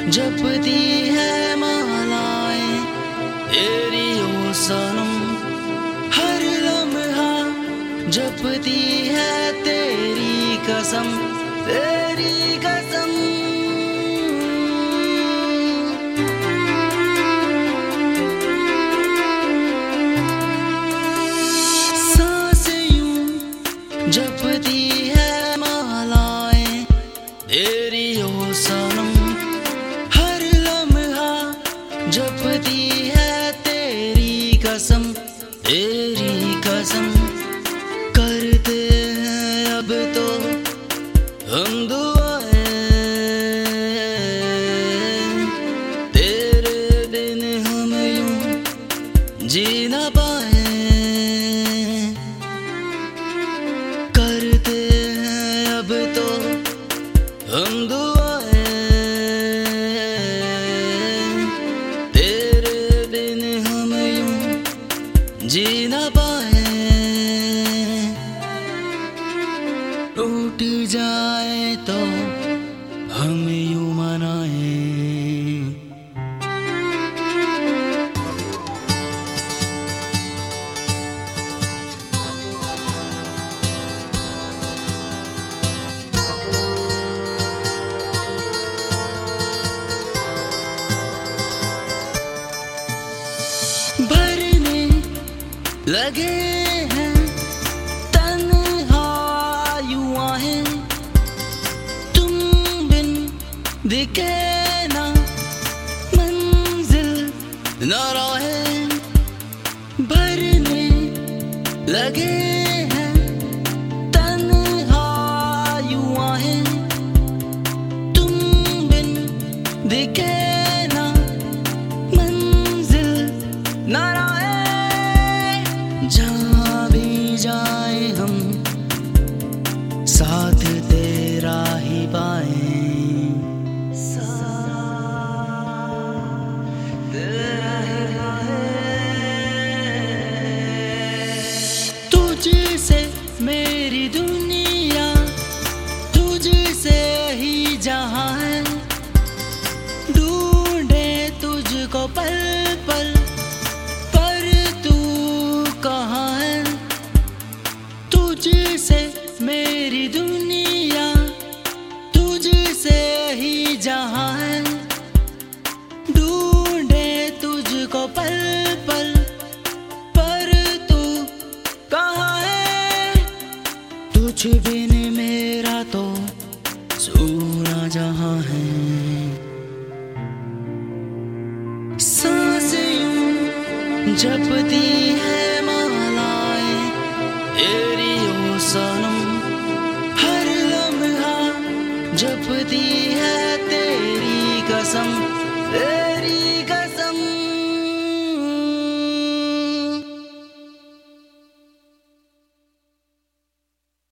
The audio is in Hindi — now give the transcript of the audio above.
जपती है मालाएं तेरी ओ सनम, हर लम्हा जपती है तेरी कसम, तेरी कसम। सांसें यूं जपती है मालाएं तेरी ओ सनम, हर लम्हा जपती है तेरी कसम, तेरी कसम। करते हैं अब तो हम दुआएं, तेरे बिन हम यूं जी ना पाए। करते हैं अब तो हम दुआएं, तेरे बिन हम यूं जी ना पाए। टूट जाए तो हम यूं मनाएं, भरने लगे हैं तन्हाइयां हैं, तुम बिन दिखे ना मंजिल ना राहें। भरने लगे हैं तन्हाइयां हैं, तुम बिन दिखे ना मंजिल ना राहें। जहाँ भी जाए हम साथ तेरा ही पाए, तेरा ही पाए। तुझसे मेरी दुनिया, तुझसे ही जहाँ है, ढूंढे तुझको पल पल, पर तू कहाँ है। तुझसे मेरी दुनिया, तुझसे ही जहाँ है, ढूंढे तुझको पल पल, पर तू कहाँ है। तुझ बिन मेरा तो सूना जहाँ है। सांसें यूं जपती है मालाएं तेरी ओ सनम, हर लम्हा जपती